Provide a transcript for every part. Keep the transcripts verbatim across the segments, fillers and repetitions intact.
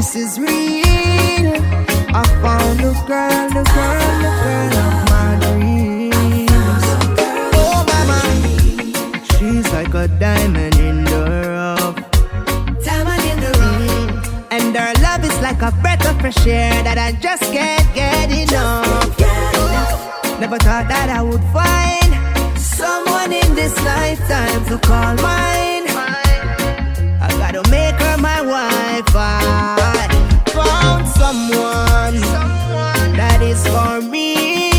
this is real. I found the girl, the girl, the girl of my dreams. Oh mama, she's like a diamond in the rough. Diamond in the rough. And her love is like a breath of fresh air that I just can't get enough. Never thought that I would find someone in this lifetime to call mine. I gotta make her my wife. I found someone that is for me.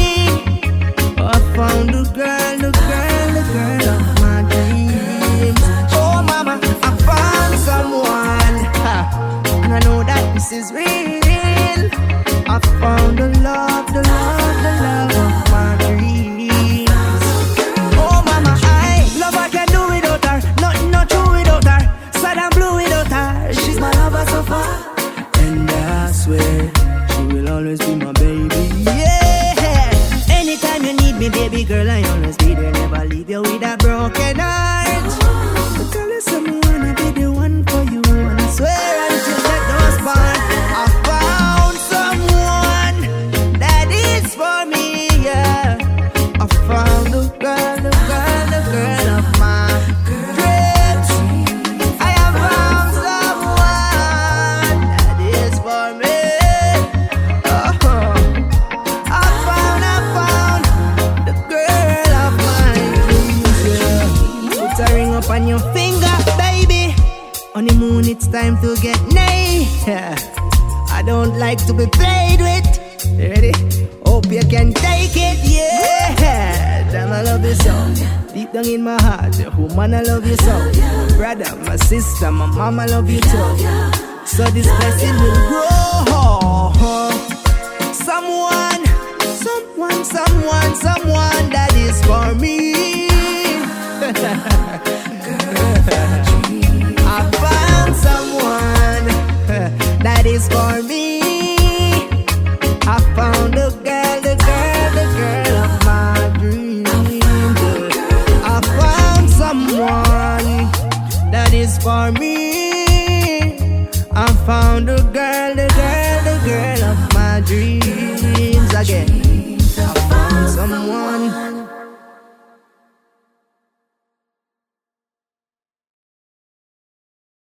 I found the girl, the girl, the girl of my dreams. Oh mama, I found someone, and I know that this is real. I found the love, the love, the love of my dreams. Oh mama, I love I can do without her. Nothing not true without her. Sad and blue without her. She's my lover so far, and I swear she will always be my baby. Yeah. Anytime you need me, baby girl, I always be there. Never leave you with a broken heart. But tell you something, I wanna be the one for you, and I swear until that does part. I found someone that is for me. Yeah. I found the girl, the girl, the girl of my dreams. I have found someone that is for me. Oh, I found, I found the girl of my dreams. Yeah. Put a ring up on your finger, baby. On the moon, it's time to get naked. Yeah. I don't like to be played with. Ready? Hope you can take it, yeah. Damn, I love you so. Deep down in my heart, woman, I love you so. Brother, my sister, my mama, love you too. So this blessing will grow. Someone, someone, someone, someone that is for me. I found someone that is for me. I found the girl, the girl, the girl of my dreams. I found someone that is for me. I found the girl, the girl, the girl of my dreams again.